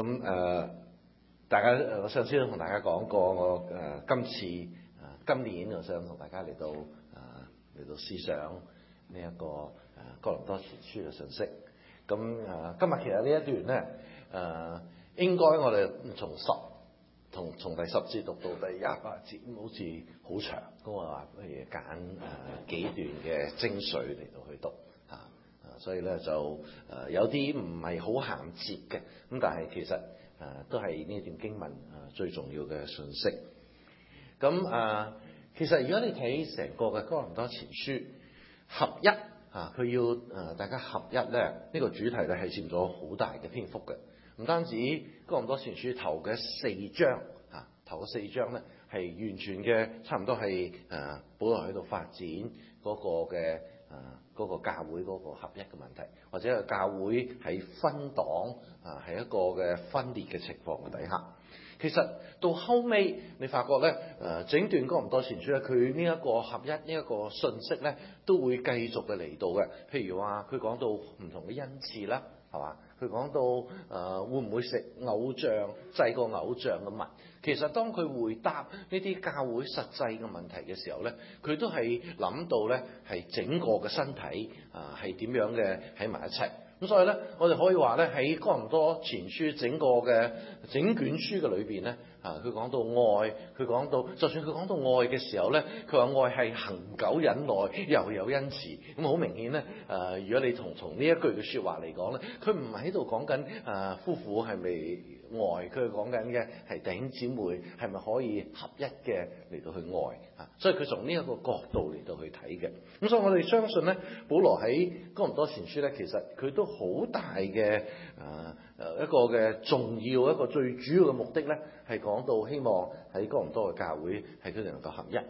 大家我上次都同大家講過，我今年我想同大家嚟到思想呢一個哥林多前書嘅信息。咁今日其實呢一段咧應該我哋從第10節讀到第28節，咁好似好長，咁我話不如揀幾段嘅精髓嚟到去讀所以咧就有啲唔係好銜接嘅，咁但係其實都係呢段經文最重要嘅信息。咁其實如果你睇成個嘅哥林多前書合一佢要大家合一咧，呢個主題咧係佔咗好大嘅篇幅嘅。唔單止哥林多前書頭嘅4章頭嘅4章咧係完全嘅差唔多係保羅喺度發展嗰個嘅嗰個教會嗰個合一嘅問題，或者係教會喺分黨係一個嘅分裂嘅情況嘅底下。其實到後尾你發覺咧整段哥林多前書咧，佢呢一個合一呢一個信息咧都會繼續嘅嚟到嘅。譬如話佢講到唔同嘅恩賜啦，係嘛？佢講到會唔會食偶像祭個偶像嘅物？其實當佢回答呢啲教會實際嘅問題嘅時候咧，佢都係諗到咧係整個嘅身體係點樣嘅喺埋一齊。咁所以咧，我哋可以話咧喺哥林多前書整卷書嘅裏邊咧，佢講到愛，佢講到就算佢講到愛嘅時候咧，佢話愛係恒久忍耐，又有恩慈。咁好明顯咧，如果你從呢一句嘅説話嚟講咧，佢唔係喺度講緊夫婦係咪愛，佢係講緊嘅係弟兄姊妹係咪可以合一嘅嚟到去愛所以佢從呢一個角度嚟到去睇嘅。咁所以我哋相信咧，保羅喺哥林多前書咧，其實佢都好大嘅一個嘅重要一個最主要嘅目的咧，係講到希望喺哥林多嘅教會係佢哋能夠合一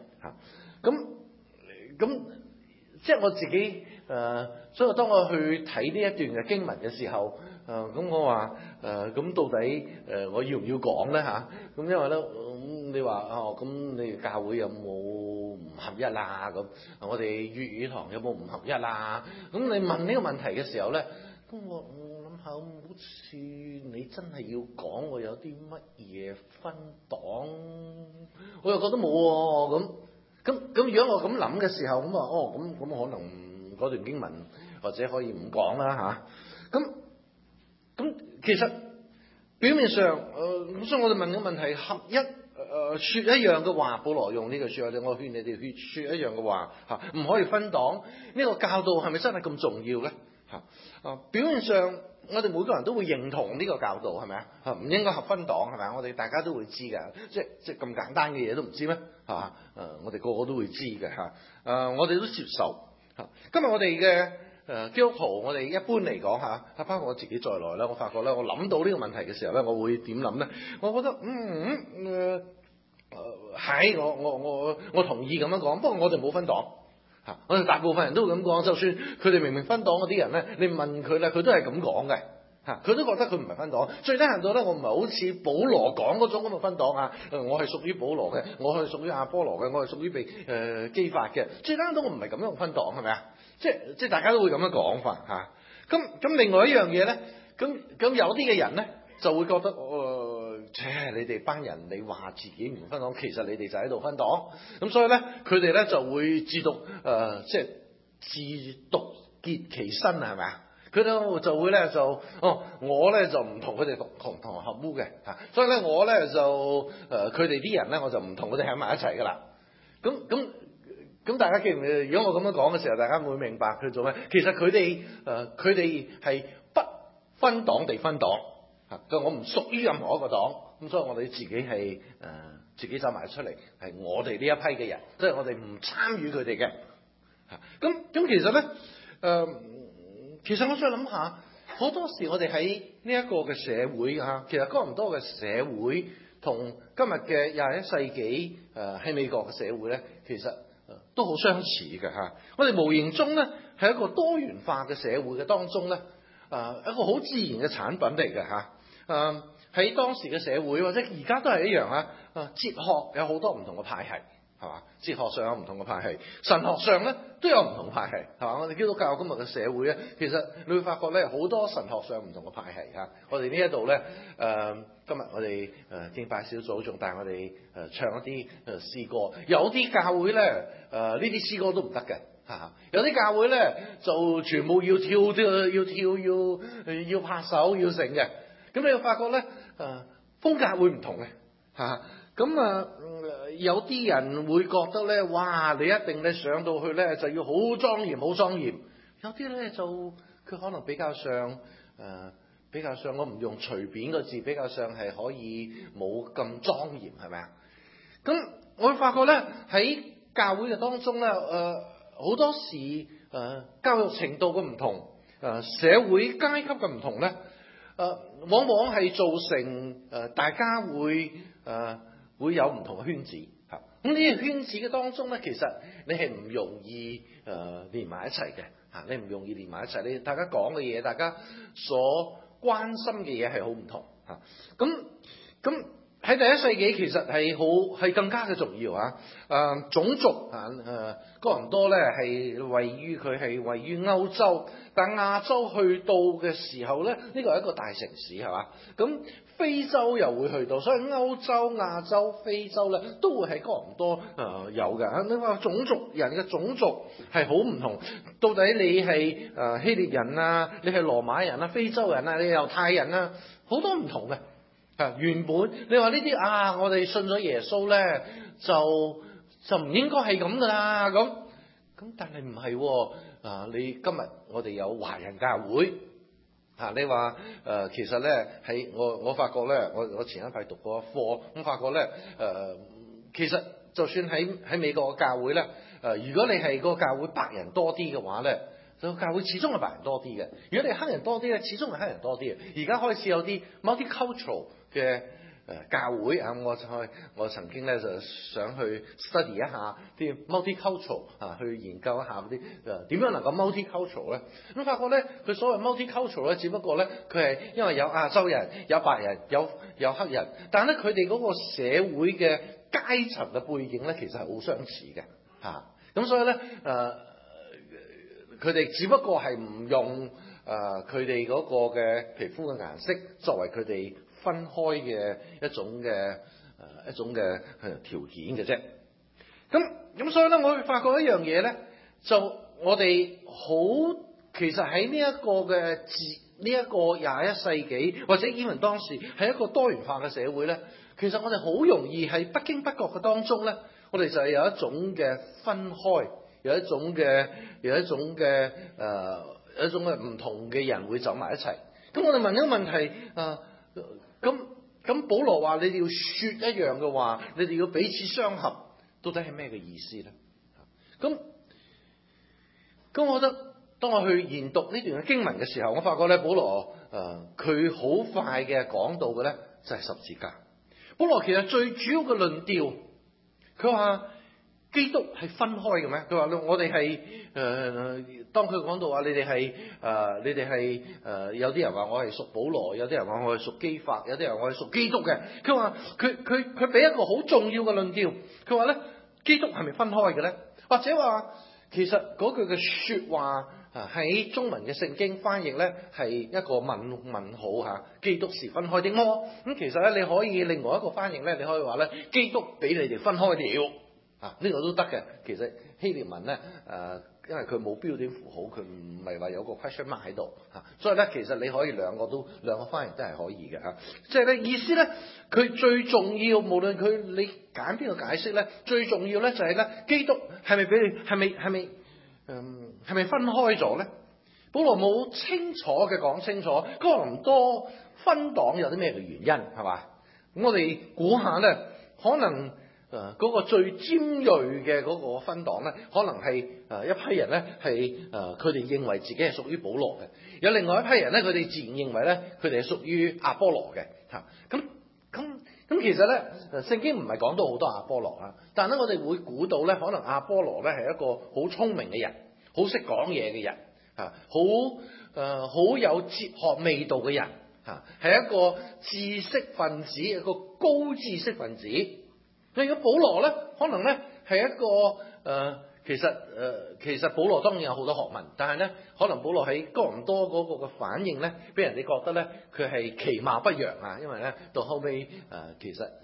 咁即係我自己所以當我去睇呢一段嘅經文嘅時候，咁我話咁到底我要唔要講咧咁因為咧你話咁你教會有冇唔合一啦？咁我哋粵語堂有冇唔合一啦？咁你問呢個問題嘅時候咧，咁我諗下，好似你真係要講我有啲乜嘢分黨，我又覺得冇喎咁如果我咁諗嘅時候，咁可能嗰段經文或者可以唔講啦咁其實表面上所以我哋問嘅問題合一説一樣嘅話，保羅用呢句説話，我勸你哋説一樣嘅話唔可以分黨。呢個教導係咪真係咁重要咧？表面上我哋每個人都會認同呢個教導，係咪啊？唔應該合分黨，係咪啊？我哋大家都會知㗎，即係咁簡單嘅嘢都唔知咩？我哋個個都會知嘅我哋都接受今日我哋嘅基督徒，我哋一般嚟講包括我自己在內啦，我發覺咧，我諗到呢個問題嘅時候咧，我會點諗咧？我覺得係我同意咁樣講，不過我哋冇分黨。我哋大部分人都會咁講，就算佢哋明明分黨嗰啲人咧，你問佢咧，佢都係咁講嘅佢都覺得佢唔係分黨。最低限度咧，我唔係好似保羅講嗰種咁嘅分黨我係屬於保羅嘅，我係屬於亞波羅嘅，我係屬於被基法嘅。最低限度我唔係咁樣分黨，係咪啊？即係大家都會咁樣講法咁另外一樣嘢咧，咁有啲嘅人咧就會覺得你哋班人你話自己唔分黨，其實你哋就喺度分黨。咁所以咧，佢哋咧就會自獨結其身係咪啊？佢哋就會咧我咧就唔同佢哋同合污嘅所以咧我咧就佢哋啲人咧我就唔同佢哋喺埋一齊噶啦。咁大家記唔記得？如果我咁樣講嘅時候，大家會明白佢做咩？其實佢哋係不分黨地分黨我唔屬於任何一個黨，咁所以我哋自己係自己走埋出嚟，係我哋呢一批嘅人，即係我哋唔參與佢哋嘅。咁其實咧其實我再諗下，好多時我哋喺呢一個嘅社會其實哥林多嘅社會同今日嘅21世紀喺美國嘅社會咧，其實都好相似嘅我哋無形中咧係一個多元化嘅社會嘅當中咧，一個好自然嘅產品嚟嘅喺當時嘅社會或者而家都係一樣哲學有好多唔同嘅派系係嘛？哲學上有唔同嘅派系，神學上咧都有唔同派系，係嘛？我哋基督教今日嘅社會咧，其實你會發覺咧好多神學上唔同嘅派系嚇。我哋呢一度咧今日我哋敬拜小組仲帶我哋唱一啲詩歌，有啲教會咧呢啲詩歌都唔得嘅嚇，有啲教會咧就全部要跳要拍手要成嘅，咁你會發覺咧風格會唔同嘅嚇。咁有啲人會覺得咧，哇！你一定咧上到去咧就要好莊嚴，好莊嚴。有啲咧就佢可能比較上我唔用隨便個字，比較上係可以冇咁莊嚴，係咪啊？咁我會發覺咧喺教會嘅當中咧，好多時教育程度嘅唔同，社會階級嘅唔同咧，往往係造成大家會有唔同嘅圈子嚇，咁呢個圈子嘅當中咧，其實你係唔容易連埋一齊嘅嚇，你唔容易連埋一齊，你大家講嘅嘢，大家所關心嘅嘢係好唔同嚇，咁喺第一世紀其實係更加嘅重要嚇，種族哥林多咧係位於歐洲，但亞洲去到嘅時候咧，呢個係一個大城市係嘛，咁非洲又會去到，所以歐洲、亞洲、非洲咧都會喺哥林多有嘅。你話人嘅種族係好唔同，到底你係希臘人啊，你係羅馬人啊，非洲人啊，你係猶太人啊，好多唔同嘅。原本你話呢啲我哋信咗耶穌咧，就唔應該係咁噶啦，咁但係唔係你今日我哋有華人教會。你話其實咧喺我發覺咧，我前一排讀過一課，咁發覺咧其實就算喺美國嘅教會咧，如果你係個教會白人多啲嘅話咧，就教會始終係白人多啲嘅；如果你係黑人多啲咧，始終係黑人多啲嘅。而家開始有啲 multicultural 嘅教會我曾經咧就想去 study 一下啲 multicultural 去研究一下嗰啲點樣能夠 multicultural 咧。咁發覺咧，佢所謂 multicultural 咧，只不過咧佢係因為有亞洲人、有白人、有黑人，但係咧佢哋嗰個社會嘅階層嘅背景咧，其實係好相似嘅嚇。咁所以咧佢哋只不過係唔用佢哋嗰個嘅皮膚嘅顏色作為佢哋分開嘅一種嘅條件嘅啫。咁所以咧，我會發覺一樣嘢咧，就我哋其實喺呢一個嘅呢一個21世紀或者even當時係一個多元化嘅社會咧，其實我哋好容易喺不經不覺嘅當中咧，我哋就係有一種嘅分開，有一種嘅唔同嘅人會走埋一齊。咁我哋問一個問題咁保羅話你哋要說一樣嘅話，你哋要彼此相合，到底係咩嘅意思咧？咁我覺得當我去研讀呢段嘅經文嘅時候，我發覺咧保羅佢好快嘅講到嘅咧就係十字架。保羅其實最主要嘅論調，佢話基督係分開嘅咩？佢話我哋係當佢講到話你哋係有啲人話我係屬保羅，有啲人話我係屬基法，有啲人話我係屬基督嘅。佢話佢俾一個好重要嘅論調，佢話咧基督係咪分開嘅咧？或者話其實嗰句嘅說話喺中文嘅聖經翻譯咧係一個問號嚇，基督是分開的麼？咁其實咧你可以另外一個翻譯咧，你可以話咧基督俾你哋分開了。呢個都得嘅。其實希臘文咧因為佢冇標點符號，佢唔係話有個 question mark 喺度所以咧其實你可以兩個翻譯都係可以嘅即係咧意思咧，佢最重要，無論你揀邊個解釋咧，最重要咧就係咧基督係咪俾你係咪分開咗咧？保羅冇清楚嘅講清楚哥林多分黨有啲咩嘅原因係嘛？咁我哋估下咧，可能嗰個最尖銳嘅嗰個分黨咧，可能係一批人咧係佢哋認為自己係屬於保羅嘅，有另外一批人咧，佢哋自然認為咧佢哋係屬於阿波羅嘅咁其實咧聖經唔係講到好多阿波羅但係咧我哋會估到咧，可能阿波羅咧係一個好聰明嘅人，好識講嘢嘅人好有哲學味道嘅人係一個知識分子，一個高知識分子。如果保羅咧，可能咧係一個其實保羅當然有好多學問，但係咧可能保羅喺哥林多嗰個嘅反應咧，俾人哋覺得咧佢係其貌不揚啊，因為咧到後尾其實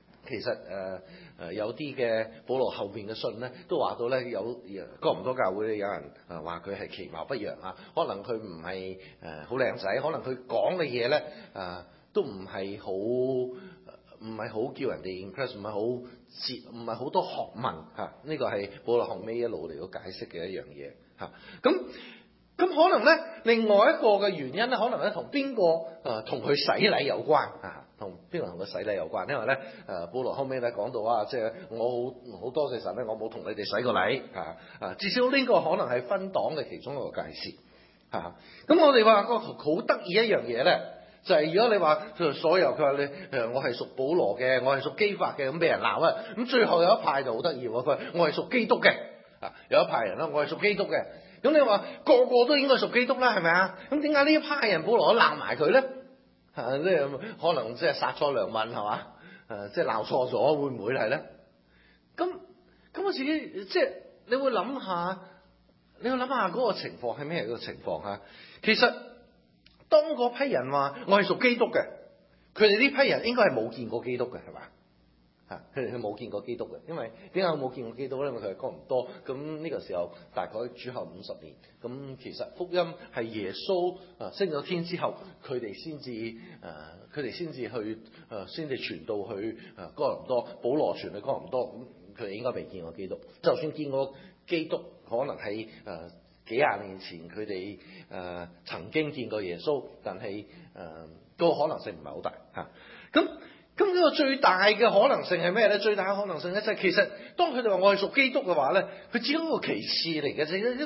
有啲嘅保羅後邊嘅信咧，都話到咧有哥林多教會咧有人話佢係其貌不揚啊，可能佢唔係好靚仔，可能佢講嘅嘢咧都唔係好叫人哋 impress， 唔係好多學問嚇，呢個係保羅後尾一路嚟到解釋嘅一樣嘢嚇。咁可能咧另外一個嘅原因咧，可能咧同邊個同佢洗禮有關啊？同邊個同佢洗禮有關？因為咧保羅後尾咧講到啊，即係我好多謝神咧，我冇同你哋洗過禮啊，至少呢個可能係分黨嘅其中一個界線嚇。咁我哋話個好得意一樣嘢咧，就係如果你話所有佢話你我係屬保羅嘅，我係屬基法嘅，咁俾人鬧啊，咁最後有一派就好得意喎，佢話我係屬基督嘅啊，有一派人啦，我係屬基督嘅。咁你話個個都應該屬基督啦，係咪啊？咁點解呢一派人保羅都鬧埋佢咧？可能即係殺錯良民係嘛？即係鬧錯咗，會唔會係咧？咁我自己即係你會諗下嗰個情況係咩個情況啊？其實當嗰批人話我係屬基督嘅，佢哋呢批人應該係冇見過基督嘅，係嘛？佢哋冇見過基督嘅，因為點解冇見過基督咧？因為佢係哥林多，咁呢個時候大概主後50年，咁其實福音係耶穌升咗天之後，佢哋先至去先至傳到去哥林多，保羅傳去哥林多，咁佢哋應該未見過基督。就算見過基督，可能喺幾廿年前佢哋曾經見過耶穌，但係個可能性唔係好大嚇。咁呢個最大嘅可能性係咩咧？最大嘅可能性咧就係其實當佢哋話我係屬基督嘅話咧，佢只係一個旗幟嚟嘅，就係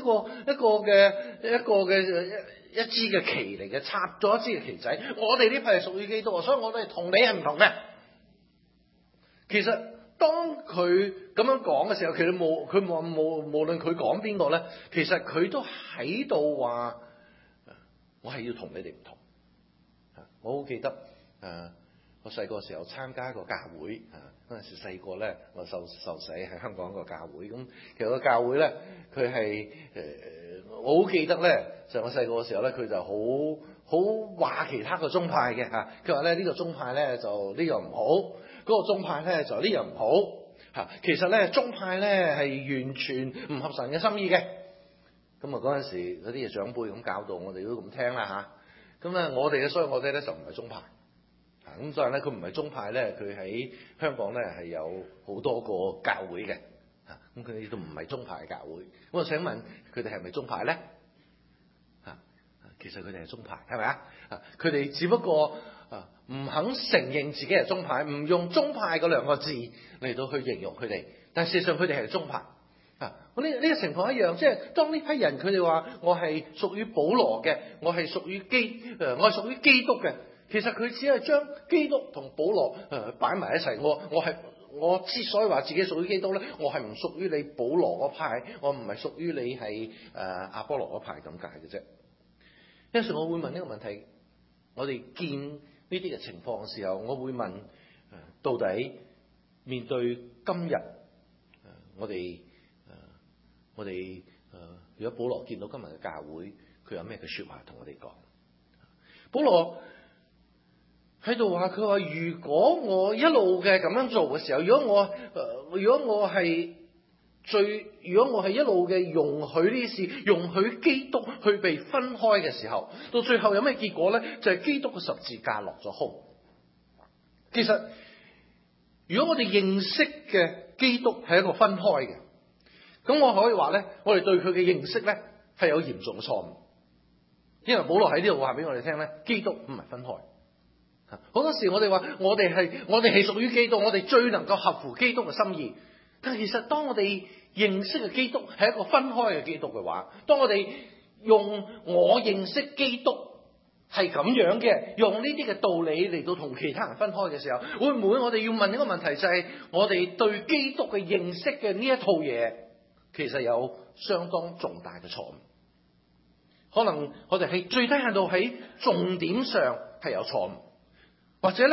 一支嘅旗嚟嘅，插咗一支嘅旗仔。我哋呢批係屬於基督，所以我哋同你係唔同嘅。其實當佢咁樣講嘅時候，其實無論佢講邊個咧，其實佢都喺度話我係要同你哋唔同。我好記得我細個時候參加一個教會嗰陣時細個咧，我受洗喺香港一個教會。咁其實個教會咧，佢係我好記得咧，就我細個嘅時候咧，佢就好話其他個宗派嘅嚇。佢話咧呢個宗派咧就呢樣唔好，嗰個宗派咧就呢樣唔好嚇。其實咧宗派咧係完全唔合神嘅心意嘅。咁嗰陣時嗰啲嘅長輩咁教導我哋都咁聽啦嚇。咁咧所以我哋咧就唔係宗派。咁所以咧，佢唔係宗派咧，佢喺香港咧係有好多個教會嘅，咁佢哋都唔係宗派嘅教會。咁我請問佢哋係咪宗派咧？其實佢哋係宗派，係咪啊？佢哋只不過唔肯承認自己係宗派，唔用宗派嗰兩個字嚟到去形容佢哋，但事實上佢哋係宗派。呢個情況一樣，即係當呢批人佢哋話我係屬於保羅嘅，我係屬於我係屬於基督嘅。其實佢只係將基督同保羅擺埋一齊。我之所以話自己屬於基督咧，我係唔屬於你保羅嗰派，我唔係屬於你係阿波羅嗰派咁解嘅啫。有時我會問呢個問題，我哋見呢啲嘅情況嘅時候，我會問到底面對今日我哋如果保羅見到今日嘅教會，佢有咩嘅説話同我哋講？保羅喺度話，佢話如果我一路嘅咁樣做嘅時候，如果我係一路嘅容許呢啲事，容許基督去被分開嘅時候，到最後有咩結果咧？就係基督嘅十字架落咗空。其實如果我哋認識嘅基督係一個分開嘅，咁我可以話咧，我哋對佢嘅認識咧係有嚴重嘅錯誤。因為保羅喺呢度話俾我哋聽咧，基督唔係分開。好多時我哋話我哋係屬於基督，我哋最能夠合乎基督嘅心意。但係其實當我哋認識嘅基督係一個分開嘅基督嘅話，當我哋用我認識基督係咁樣嘅，用呢啲嘅道理嚟到同其他人分開嘅時候，會唔會我哋要問一個問題，就係我哋對基督嘅認識嘅呢一套嘢，其實有相當重大嘅錯誤。可能我哋係最低限度喺重點上係有錯誤。或者咧，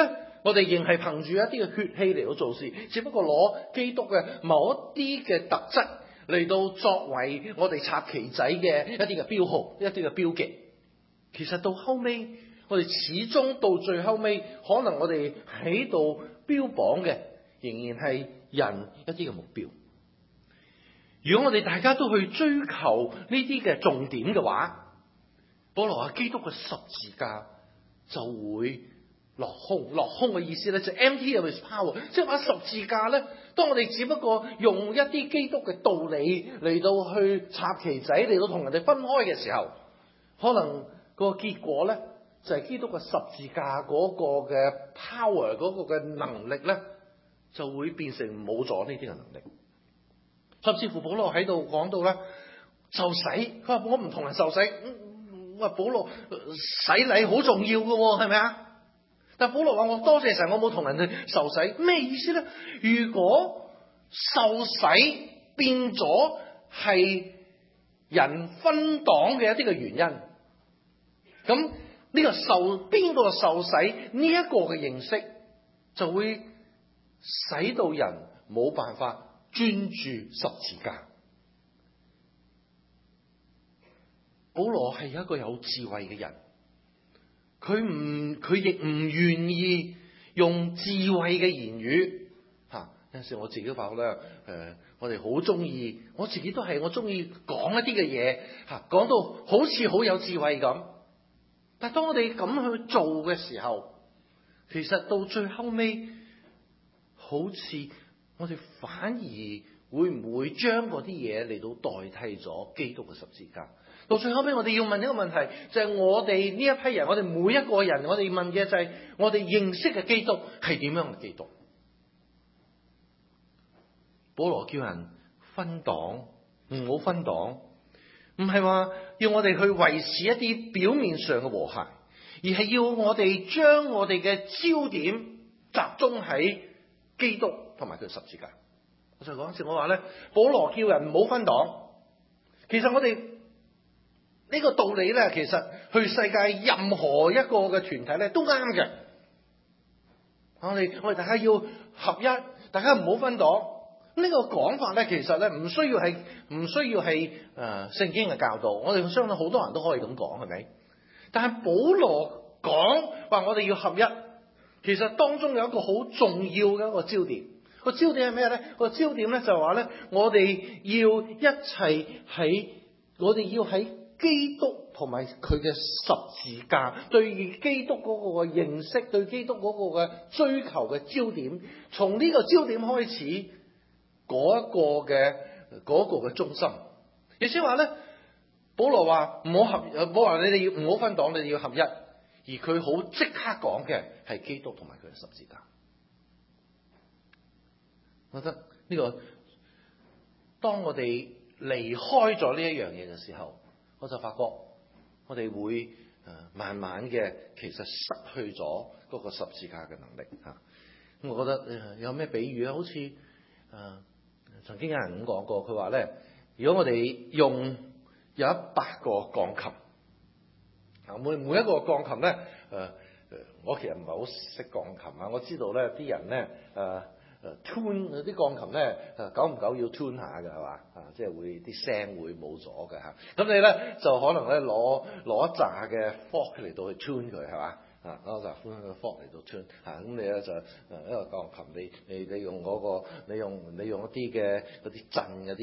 我哋仍係憑住一啲嘅血氣嚟到做事，只不過攞基督嘅某一啲嘅特質嚟到作為我哋插旗仔嘅一啲嘅標號、一啲嘅標記。其實到後尾，我哋始終到最後尾，可能我哋喺度標榜嘅仍然係人一啲嘅目標。如果我哋大家都去追求呢啲嘅重點嘅話，保羅話基督嘅十字架就會落空。落空嘅意思咧就 empty of his power， 即係話十字架咧，當我哋只不過用一啲基督嘅道理嚟到去插旗仔，嚟到同人哋分開嘅時候，可能個結果咧就係基督嘅十字架嗰個嘅 power， 嗰個嘅能力咧就會變成冇咗呢啲嘅能力。甚至乎保羅喺度講到咧受洗，佢話我唔同人受洗，我話保羅洗禮好重要嘅，係咪啊？但保羅話我多謝神，我冇同人去受洗，咩意思咧？如果受洗變咗係人分黨嘅一啲嘅原因，咁呢個邊個受洗呢一個嘅認識，就會使到人冇辦法專注十字架。保羅係一個有智慧嘅人，佢亦唔願意用智慧嘅言語吓。有陣時我自己都發覺咧，我哋好中意，我自己都係我中意講一啲嘅嘢吓，講到好似好有智慧咁。但係當我哋咁去做嘅時候，其實到最後尾，好似我哋反而會唔會將嗰啲嘢嚟到代替咗基督嘅十字架？到最後尾，我哋要問一個問題，就係我哋呢一批人，我哋每一個人，我哋問嘅就係我哋認識嘅基督係點樣嘅基督？保羅叫人分黨，唔好分黨，唔係話要我哋去維持一啲表面上嘅和諧，而係要我哋將我哋嘅焦點集中喺基督同埋佢十字架。我再講一次，我話咧，保羅叫人唔好分黨。其實我哋呢個道理咧，其實去世界任何一個嘅團體咧都啱嘅。我哋大家要合一，大家唔好分黨。呢個講法咧，其實咧唔需要係聖經嘅教導。我哋相信好多人都可以咁講，係咪？但係保羅講話我哋要合一，其實當中有一個好重要嘅一個焦點。個焦點係咩咧？個焦點咧就係話咧，我哋要喺基督同埋佢嘅十字架，對基督嗰個嘅認識，對基督嗰個嘅追求嘅焦點，從呢個焦點開始，嗰個嘅中心。亦即係話咧，保羅話唔好合，保羅話你哋要唔好分黨，你哋要合一。而佢好即刻講嘅係基督同埋佢嘅十字架。我覺得呢個，當我哋離開咗呢一樣嘢嘅時候，我就發覺我哋會慢慢嘅其實失去咗嗰個十字架嘅能力嚇。咁我覺得有咩比喻啊？好似曾經有人咁講過，佢話咧，如果我哋用有100個鋼琴，每一個鋼琴咧，我其實唔係好識鋼琴啊。我知道咧，啲人咧tune 嗰啲鋼琴咧，久唔久要 tune 下嘅係嘛？即係會啲聲會冇咗嘅嚇。咁你咧就可能咧攞一紮嘅 fork 嚟到去 tune 佢係嘛？攞紮 fork 嚟到 tune 咁你咧就一個鋼琴，你用嗰個你用一啲嘅嗰啲震嗰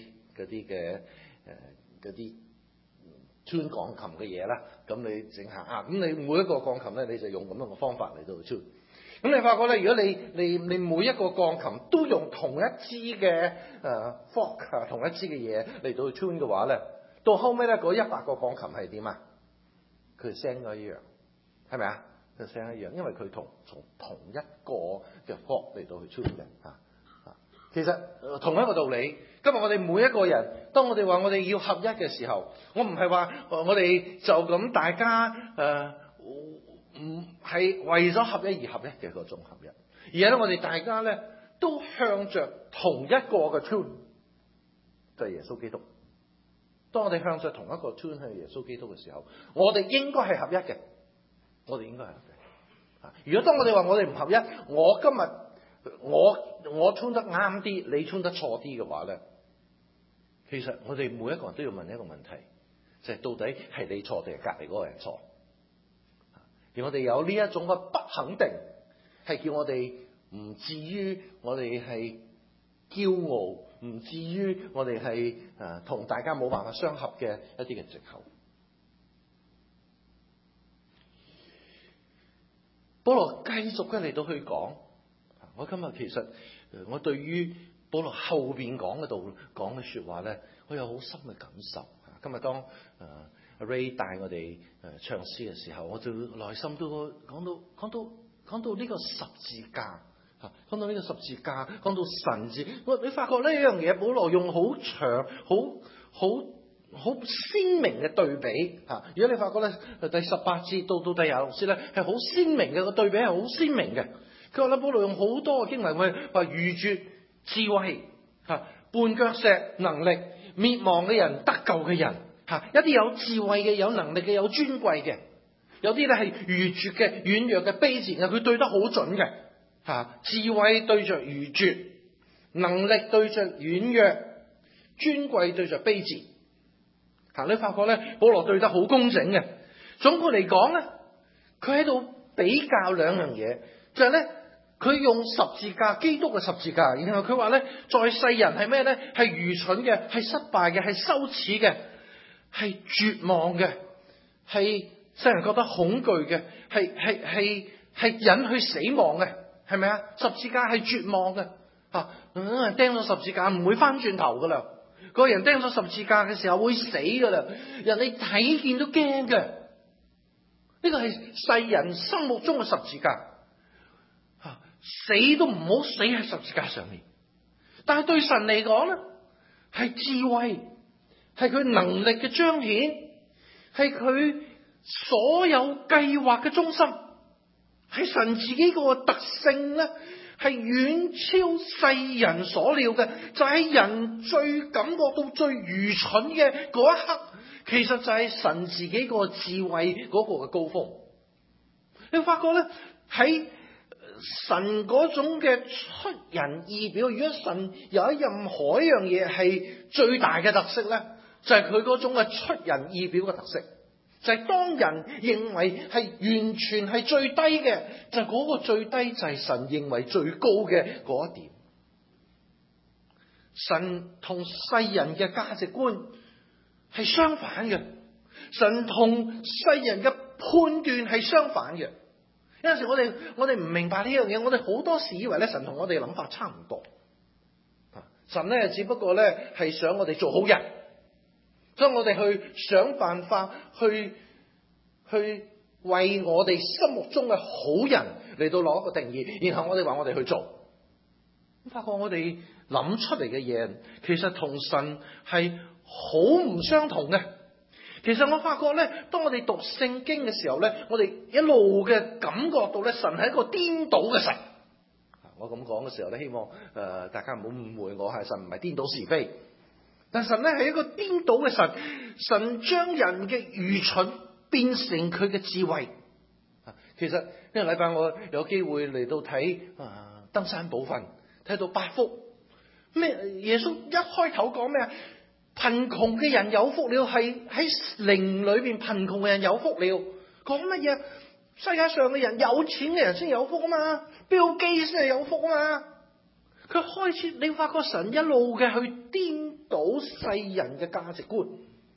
啲 tune 鋼琴嘅嘢啦。咁你整下咁你每一個鋼琴咧，你就用咁樣嘅方法嚟到去 tune。咁你發覺咧，如果你每一個鋼琴都用同一支嘅fork 同一支嘅嘢嚟到去 tune 嘅話咧，到後尾咧嗰100個鋼琴係點啊？佢聲都一樣，係咪啊？佢聲一樣，因為佢從同一個嘅 fork 嚟到去 tune 嘅。其實同一個道理，今日我哋每一個人，當我哋話我哋要合一嘅時候，我唔係話我哋就咁大家唔係為咗合一而合一嘅嗰種合一，而係咧我哋大家咧都向着同一個嘅 tune， 就係耶穌基督。當我哋向着同一個 tune 去耶穌基督嘅時候，我哋應該係合一嘅。我哋應該係合一。 如果當我哋話我哋唔合一，我今日我衝得啱啲，你衝得錯啲嘅話咧，其實我哋每一個人都要問一個問題，就係到底係你錯定係隔離嗰個人錯？而我哋有呢一種嘅不肯定，係叫我哋唔至於我哋係驕傲，唔至於我哋係同大家冇辦法相合嘅一啲嘅藉口。保羅繼續嘅嚟到去講，我今日其實我對於保羅後邊講嘅説話咧，我有好深嘅感受。今日當阿 Ray 帶我哋唱詩嘅時候，我就內心都講到呢個十字架，講到呢個十字架，講到神字。你發覺呢樣嘢，保羅用好長、好鮮明嘅對比。如果你發覺咧，第18節到第26節咧，係好鮮明嘅，個對比係好鮮明嘅。佢話咧，保羅用好多嘅經文，話愚拙、智慧、絆腳石、能力、滅亡嘅人、得救嘅人，一啲有智慧嘅、有能力嘅、有尊貴嘅，有啲咧係愚拙嘅、軟弱嘅、卑賤嘅，佢對得好準嘅。智慧對着愚拙，能力對着軟弱，尊貴對着卑賤。你發覺咧，保羅對得好工整嘅。總括嚟講咧，佢喺度比較兩樣嘢，就係咧，佢用十字架，基督嘅十字架，然後佢話咧，在世人係咩咧？係愚蠢嘅，係失敗嘅，係羞恥嘅，係絕望嘅，係世人覺得恐懼嘅，係引去死亡嘅，係咪啊？十字架係絕望嘅，釘咗十字架唔會翻轉頭噶啦。個人釘咗十字架嘅時候會死噶啦，人哋睇見都驚嘅。呢個係世人心目中嘅十字架，死都唔好死喺十字架上面。但係對神嚟講咧，係智慧，係佢能力嘅彰顯，係佢所有計劃嘅中心，係神自己個特性咧。係遠超世人所料嘅，就喺人最感覺到最愚蠢嘅嗰一刻，其實就係神自己個智慧嗰個嘅高峰。你會發覺咧，喺神嗰種嘅出人意表，如果神有任何一樣嘢係最大嘅特色咧，就係佢嗰種嘅出人意表嘅特色。就係當人認為係完全係最低嘅，就係嗰個最低就係神認為最高嘅嗰一點。神同世人嘅價值觀係相反嘅，神同世人嘅判斷係相反嘅。有陣時我哋唔明白呢樣嘢，我哋好多時以為咧神同我哋嘅諗法差唔多。神咧只不過咧係想我哋做好人。所以我哋去想辦法去為我哋心目中嘅好人嚟到攞一個定義，然後我哋話我哋去做。發覺我哋諗出嚟嘅嘢，其實同神係好唔相同嘅。其實我發覺咧，當我哋讀聖經嘅時候咧，我哋一路嘅感覺到咧，神係一個顛倒嘅神。我咁講嘅時候咧，希望大家唔好誤會我，係神唔係顛倒是非。但神咧係一個顛倒嘅神，神將人嘅愚蠢變成佢嘅智慧。其實呢個禮拜我有機會嚟到睇登山寶訓，睇到8福。咩？耶穌一開頭講咩啊？貧窮嘅人有福了，係喺靈裏邊貧窮嘅人有福了。講乜嘢？世界上嘅人，有錢嘅人先有福啊嘛，Bill Gates先係有福啊嘛。佢開始，你發覺神一路嘅去顛倒世人嘅價值觀。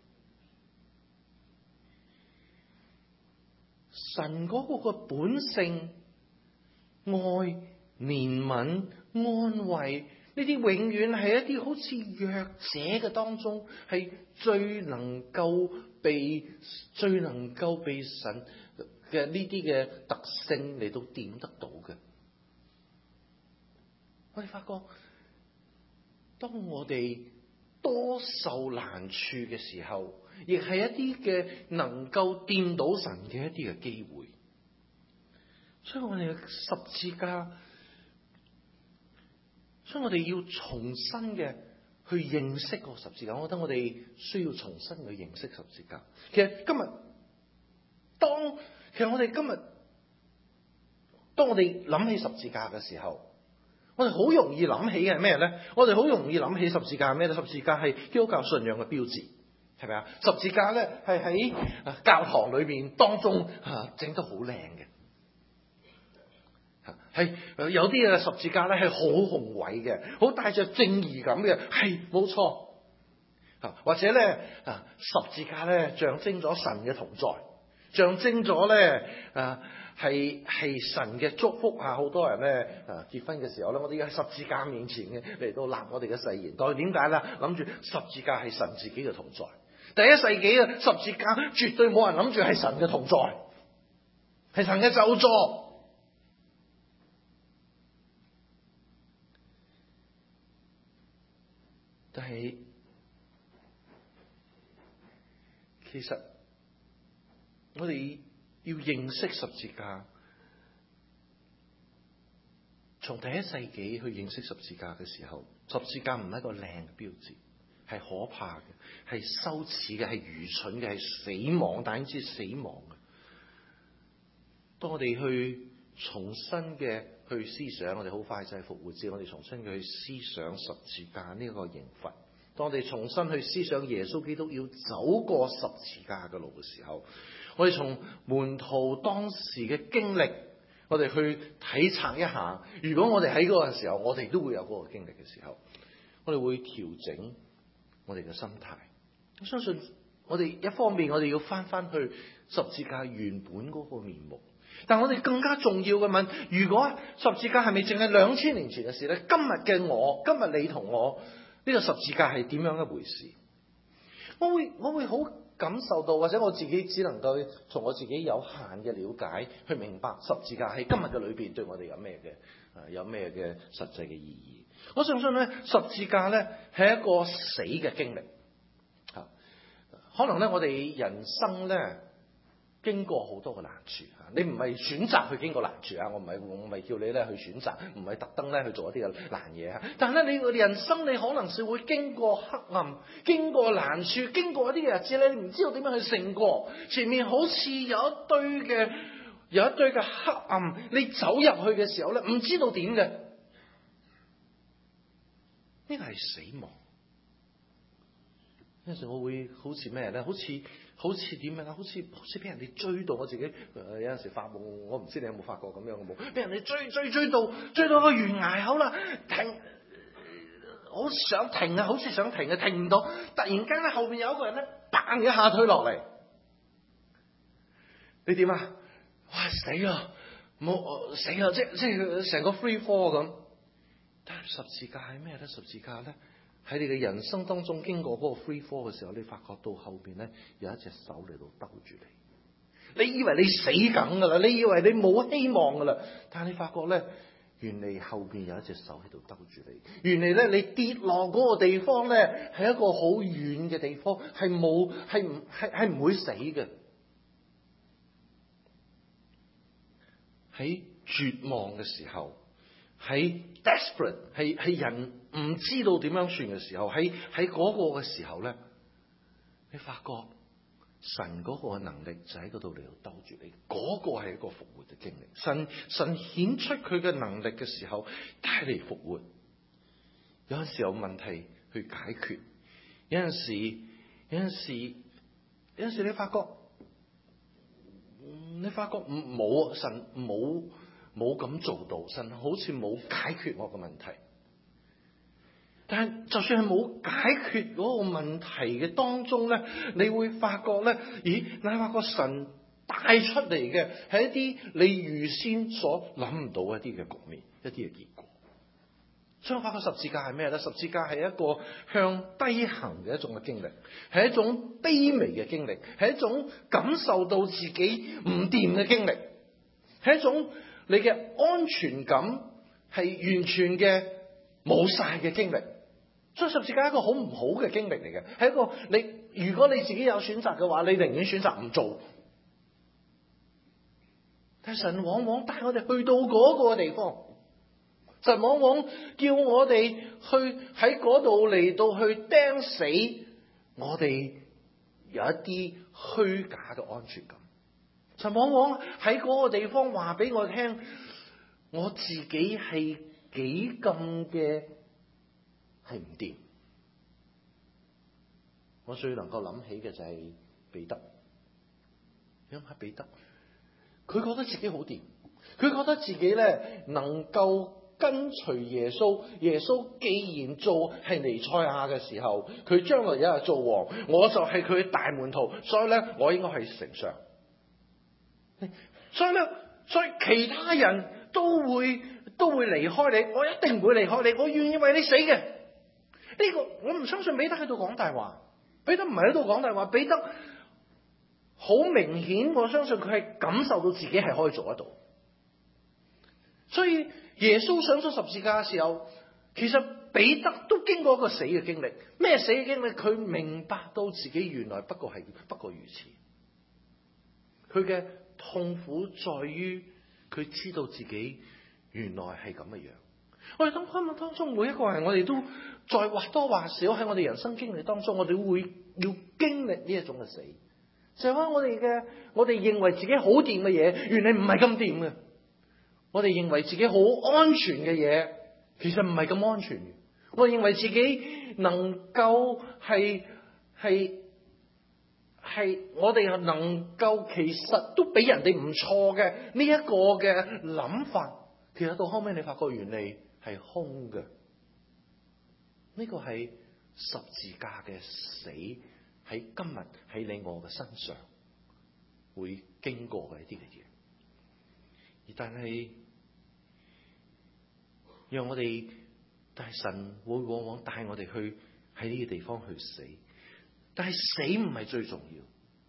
神嗰個本性，愛、憐憫、安慰，呢啲永遠係一啲好似弱者嘅當中，係最能夠被神嘅呢啲嘅特性嚟到掂得到嘅。我哋發覺，當我哋多受難處嘅時候，亦係一啲嘅能夠掂到神嘅一啲嘅機會。所以我哋嘅十字架，所以我哋要重新嘅去認識個十字架。我覺得我哋需要重新去認識十字架。其實我哋今日當我哋諗起十字架嘅時候，我哋好容易諗起嘅係咩咧？我哋好容易諗起十字架係咩咧？十字架係基督教信仰嘅標誌，係咪啊？十字架咧係喺教堂裏面當中整得好靚嘅，係有啲嘅十字架咧係好宏偉嘅，好帶着正義感嘅，係冇錯。或者咧十字架咧象徵咗神嘅同在，象徵咗咧係神嘅祝福啊！好多人咧結婚嘅時候咧，我哋喺十字架面前嘅嚟到立我哋嘅誓言。但係點解咧？諗住十字架係神自己嘅同在。第一世紀嘅十字架絕對冇人諗住係神嘅同在，係神嘅咒詛。但係其實我哋要認識十字架，從第一世紀去認識十字架嘅時候，十字架唔係一個靚嘅標誌，係可怕嘅，係羞恥嘅，係愚蠢嘅，係死亡，但係知死亡嘅。當我哋去重新嘅去思想，我哋好快就係復活節，我哋重新嘅去思想十字架呢個刑罰。當我哋重新去思想耶穌基督要走過十字架嘅路嘅時候，我哋從門徒當時嘅經歷，我哋去體察一下，如果我哋喺嗰個時候，我哋都會有嗰個經歷嘅時候，我哋會調整我哋嘅心態。我相信我哋一方面我哋要翻去十字架原本嗰個面目，但我哋更加重要嘅問，如果十字架係咪淨係2000年前嘅事咧？今日嘅我，今日你同我，呢個十字架係點樣一回事？我會好感受到，或者我自己只能夠從我自己有限嘅了解去明白十字架喺今日嘅裏邊對我哋有咩嘅實際嘅意義。我相信咧，十字架咧係一個死嘅經歷。可能咧我哋人生咧經過好多嘅難處，你唔係選擇去經過難處啊！我唔係叫你咧去選擇，唔係特登咧去做一啲嘅難嘢啊！但係咧，你人生你可能是會經過黑暗、經過難處、經過一啲嘅日子咧，你唔知道點樣去勝過。前面好似有一堆嘅黑暗，你走入去嘅時候咧，唔知道點嘅。呢個係死亡。有時我會好似咩咧？好似點樣啊？好似俾人哋追到，我自己有陣時發夢，我唔知你有冇發過咁樣嘅夢？俾人哋追到個懸崖口啦，停，好想停啊，好似想停啊，停唔到。突然間咧，後邊有一個人咧，砰一下推落嚟，你點啊？哇死啊！冇死啊！即係成個 free fall 咁。但係十字架係咩咧？十字架咧？喺你嘅人生當中經過嗰個 free fall 嘅時候，你發覺到後邊咧有一隻手嚟到兜住你。你以為你死梗噶啦，你以為你冇希望噶啦，但係你發覺咧，原嚟後邊有一隻手喺度兜住你。原嚟咧，你跌落嗰個地方咧係一個好遠嘅地方，係唔會死嘅。喺絕望嘅時候，喺 desperate 係人唔知道點樣算嘅時候，喺嗰個嘅時候咧，你發覺神嗰個能力就喺嗰度嚟到兜住你，嗰個係一個復活嘅經歷。神顯出佢嘅能力嘅時候，帶嚟復活。有陣時有問題去解決，有陣時你發覺神冇咁做到，神好似冇解決我嘅問題。但係就算係冇解決嗰個問題嘅當中咧，你會發覺咧，你發覺神帶出嚟嘅係一啲你預先所諗唔到一啲嘅局面，一啲嘅結果。所以我發覺十字架係咩咧？十字架係一個向低行嘅一種嘅經歷，係一種卑微嘅經歷，係一種感受到自己唔掂嘅經歷，係一種你嘅安全感係完全嘅冇晒嘅經歷。所以十字架係一個好唔好嘅經歷嚟嘅，係一個如果你自己有選擇嘅話，你寧願選擇唔做。但係神往往帶我哋去到嗰個地方，神往往叫我哋去喺嗰度嚟到去釘死我哋有一啲虛假嘅安全感。神往往喺嗰個地方話俾我聽， 我自己係幾咁嘅係唔掂。我最能夠諗起嘅就係彼得。你諗下彼得，佢覺得自己好掂，佢覺得自己咧能夠跟隨耶穌。耶穌既然做係彌賽亞嘅時候，佢將來有一日做王，我就係佢嘅大門徒，所以咧我應該係丞相。所以其他人都會離開你，我一定唔會離開你，我願意為你死嘅。呢個我唔相信彼得喺度講大話，彼得唔係喺度講大話，彼得好明顯，我相信佢係感受到自己係可以做得到。所以耶穌上咗十字架嘅時候，其實彼得都經過一個死嘅經歷。咩死嘅經歷？佢明白到自己原來不過如此。佢嘅痛苦在於佢知道自己原來係咁嘅樣。我哋當中每一個人，我哋都在或多或少喺我哋人生經歷當中，我哋會要經歷呢一種嘅死。就係話我哋認為自己好掂嘅嘢，原來唔係咁掂嘅。我哋認為自己好安全嘅嘢，其實唔係咁安全嘅。我哋認為自己能夠係我哋能夠其實都比人哋唔錯嘅呢一個嘅諗法，其實到後尾你發覺原來係空嘅。呢個係十字架嘅死喺今日喺你我嘅身上會經過嘅一啲嘅嘢，而但係讓我哋，但係神會往往帶我哋去喺呢個地方去死，但係死唔係最重要，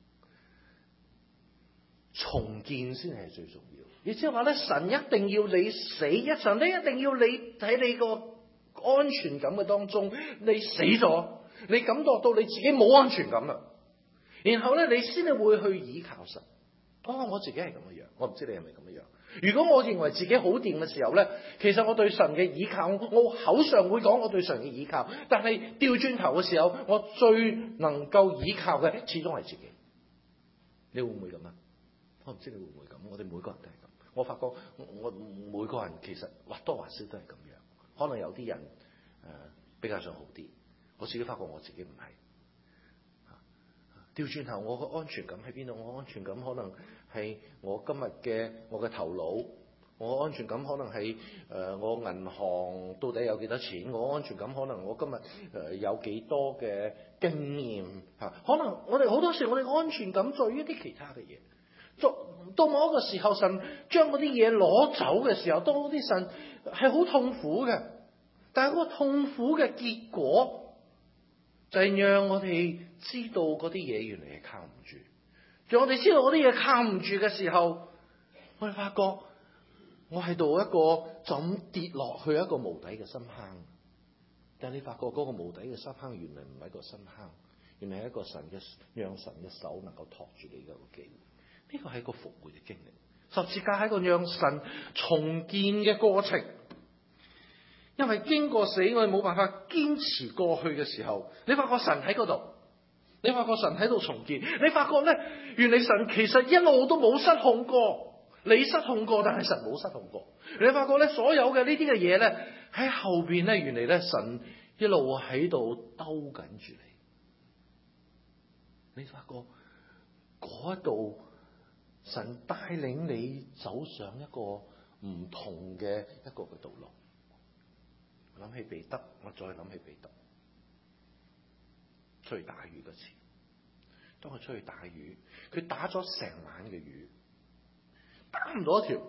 重建先係最重要。亦即係話咧，神一定要你死，神一定要你喺你個安全感嘅當中，你死咗，你感覺到你自己冇安全感啦，然後咧你先係會去倚靠神。我自己係咁嘅樣，我唔知你係咪咁嘅樣。如果我認為自己好掂嘅時候咧，其實我對神嘅倚靠，我口上會講我對神嘅倚靠，但係調轉頭嘅時候，我最能夠倚靠嘅始終係自己。你會唔會咁啊？我唔知你會唔會咁。我哋每個人都係咁。我發覺我每個人其實或多或少都係咁樣。可能有啲人比較上好啲，我自己發覺我自己唔係。調轉頭，我個安全感喺邊度？我安全感可能係我今日嘅我嘅頭腦，我安全感可能係我銀行到底有幾多錢，我安全感可能我今日有幾多嘅經驗嚇。可能我哋好多時我哋安全感在於一啲其他嘅嘢。到某一個時候，神將嗰啲嘢攞走嘅時候，當嗰啲神係好痛苦嘅。但係嗰個痛苦嘅結果就係讓我哋知道嗰啲嘢原來係靠唔住。讓我哋知道嗰啲嘢靠唔住嘅時候，我哋發覺我喺度一個就咁跌落去一個無底嘅深坑。但係你發覺嗰個無底嘅深坑原來唔係一個深坑，原來係一個讓神嘅手能夠托住你嘅一個機會。呢個係一個復活嘅經歷。十字架係一個讓神重建嘅過程。因為經過死，我哋冇辦法堅持過去嘅時候，你發覺神喺嗰度，你發覺神喺度重建，你發覺咧，原來神其實一路都冇失控過，你失控過，但係神冇失控過。你發覺咧，所有嘅呢啲嘅嘢咧，喺後邊咧，原來咧神一路喺度兜緊住你。你發覺嗰度神帶領你走上一個唔同嘅一個嘅道路。諗起彼得，我再諗起彼得出去打魚嗰次。當佢出去打魚，佢打咗成晚嘅魚，打唔到一條。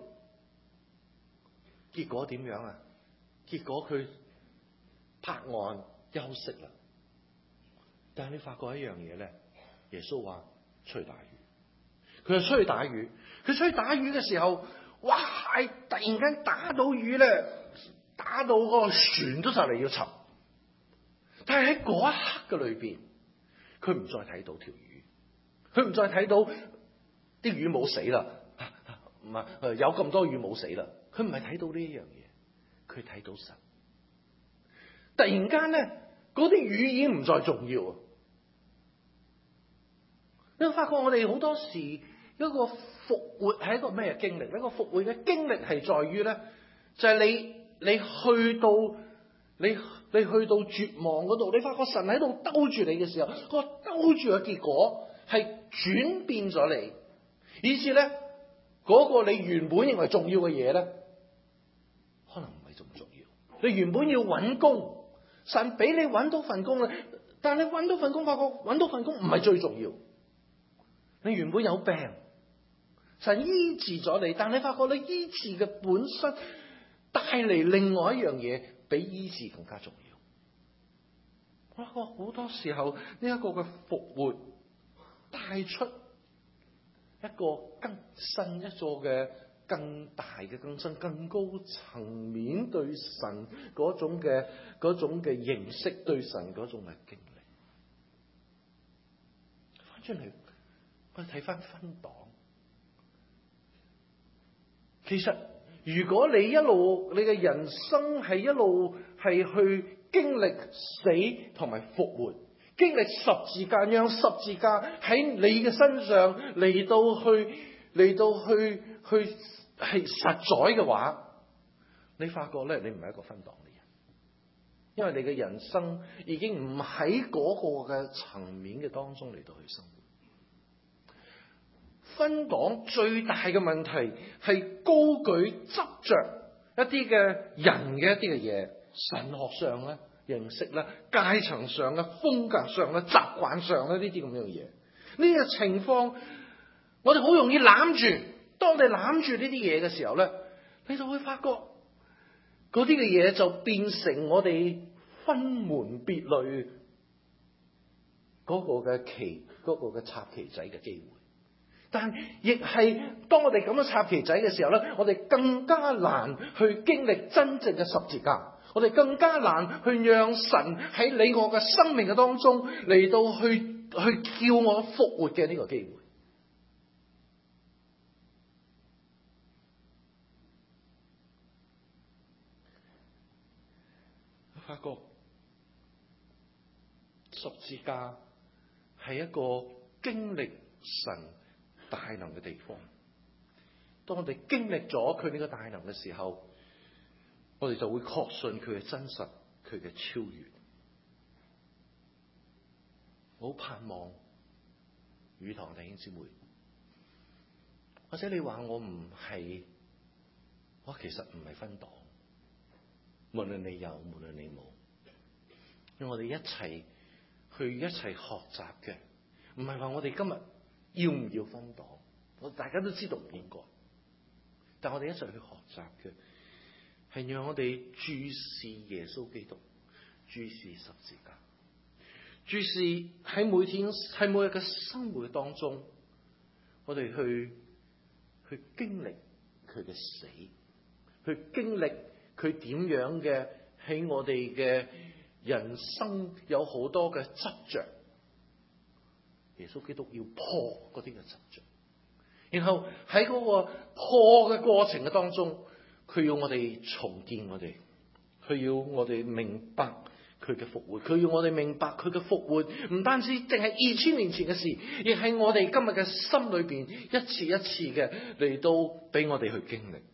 結果點樣啊？結果佢拍岸休息啦。但係你發覺一樣嘢咧，耶穌話出去打魚，佢就出去打魚。佢出去打魚嘅時候，哇！突然間打到魚咧。打到個船都就嚟要沉，但係喺嗰一刻嘅裏邊，佢唔再睇到條魚，佢唔再睇到啲魚冇死啦，唔係有咁多魚冇死啦，佢唔係睇到呢一樣嘢，佢睇到神。突然間咧，嗰啲魚已經唔再重要啊！你會發覺我哋好多時一個復活係一個咩經歷？一個復活嘅經歷係在於咧。 就係你去到絕望嗰度，你發覺神喺度兜住你嘅時候，個兜住嘅結果係轉變咗你，以至咧嗰個你原本認為重要嘅嘢咧，可能唔係咁重要。你原本要揾工，神俾你揾到份工咧，但你揾到份工，發覺揾到份工唔係最重要。你原本有病，神醫治咗你，但你發覺你醫治嘅本身帶嚟另外一樣嘢，比醫治更加重要。我發覺好多時候呢一個嘅復活帶出一個更新，一個嘅更大嘅更新，更高層面對神嗰種嘅認識，對神嗰種嘅經歷。翻轉嚟，我哋睇翻分黨。其實如果你一路你嘅人生係一路係去經歷死同埋復活，經歷十字架，讓十字架喺你嘅身上嚟到去係實在嘅話，你發覺咧，你唔係一個分黨嘅人，因為你嘅人生已經唔喺嗰個嘅層面嘅當中嚟到去生活。分黨最大嘅問題係高舉執着一啲嘅人嘅一啲嘅嘢，神學上咧、認識咧、階層上咧、風格上咧、習慣上咧呢啲咁樣嘅嘢。呢個情況我哋好容易攬住，當你攬住呢啲嘢嘅時候咧，你就會發覺嗰啲嘅嘢就變成我哋分門別類嗰個嘅插旗仔嘅機會。但亦係當我哋咁樣插旗仔嘅時候咧，我哋更加難去經歷真正嘅十字架，我哋更加難去讓神喺你我嘅生命嘅當中嚟到去叫我復活嘅呢個機會。我發覺十字架係一個經歷神大能嘅地方。當我哋經歷咗佢呢個大能嘅時候，我哋就會確信佢嘅真實，佢嘅超越。我好盼望與堂弟兄姊妹，或者你話我唔係，我其實唔係分黨，無論你有，無論你冇，因為我哋一齊學習嘅，唔係話我哋今日要唔要分黨，我大家都知道唔應該，但我哋一齊去學習嘅，係讓我哋注視耶穌基督，注視十字架，注視喺每日嘅生活當中，我哋去經歷佢嘅死，去經歷佢點樣嘅喺我哋嘅人生有好多嘅執着。耶穌基督要破嗰啲嘅執着，然後喺嗰個破嘅過程嘅當中，佢要我哋重建我哋，佢要我哋明白佢嘅復活，佢要我哋明白佢嘅復活唔單止淨係2000年前嘅事，亦係我哋今日嘅心裏邊一次一次嘅嚟到俾我哋去經歷。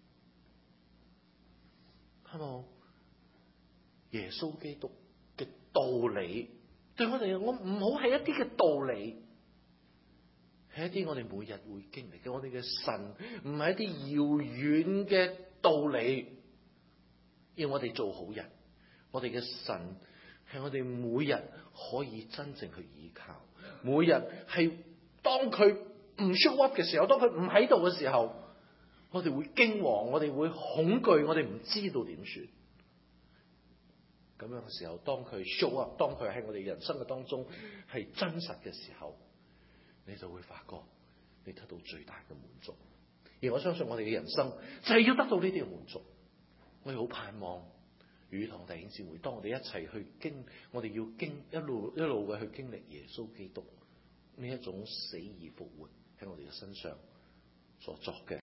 係冇耶穌基督嘅道理對我哋，我唔好係一啲嘅道理，係一啲我哋每日會經歷嘅。我哋嘅神唔係一啲遙遠嘅道理，要我哋做好人。我哋嘅神係我哋每日可以真正去依靠，每日係當佢唔 show up 嘅時候，當佢唔喺度嘅時候，我哋會驚惶，我哋會恐懼，我哋唔知道點算。咁樣嘅時候，當佢 show up，當佢喺我哋人生嘅當中係真實嘅時候，你就會發覺你得到最大嘅滿足。而我相信我哋嘅人生就係要得到呢啲嘅滿足。我哋好盼望與堂弟兄姊妹，當我哋一齊去我哋要一路嘅去經歷耶穌基督呢一種死而復活喺我哋嘅身上所作嘅。